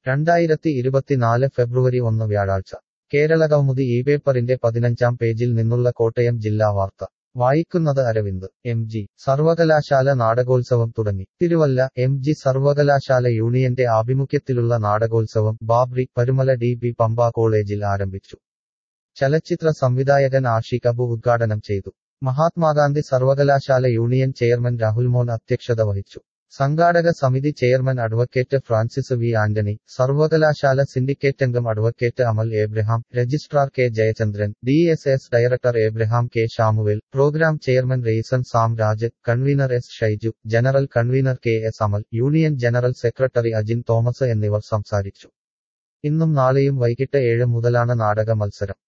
2024 ഫെബ്രുവരി 1 വ്യാഴാഴ്ച കേരളകൗമുദി ഈ പേപ്പറിന്റെ 15-ാം പേജിൽ നിന്നുള്ള കോട്ടയം ജില്ലാ വാർത്ത വായിക്കുന്നത് അരവിന്ദ്. എം.ജി. സർവകലാശാല നാടകോത്സവം തുടങ്ങി. തിരുവല്ല. എം.ജി. സർവകലാശാല യൂണിയന്റെ ആഭിമുഖ്യത്തിലുള്ള നാടകോത്സവം ബാബ്രി പരുമല ഡി.ബി. പമ്പ കോളേജിൽ ആരംഭിച്ചു. ചലച്ചിത്ര സംവിധായകൻ ആഷിഖ് അബു ഉദ്ഘാടനം ചെയ്തു. മഹാത്മാഗാന്ധി സർവകലാശാല യൂണിയൻ ചെയർമാൻ രാഹുൽമോൻ അധ്യക്ഷത വഹിച്ചു. സംഘാടക സമിതി chairman advocate Francis V Antony, സർവകലാശാല സിൻഡിക്കേറ്റംഗം advocate Amal Abraham, registrar K Jayachandran, DSS director Abraham K Shamuel, programme chairman Raison Sam Raj, convener S Shaiju, general convener KS Amal, union general secretary Ajin Thomas എന്നിവർ സംസാരിച്ചു. ഇന്നും നാളെയും വൈകിട്ട് 7 മുതലാണ് നാടക മത്സരം.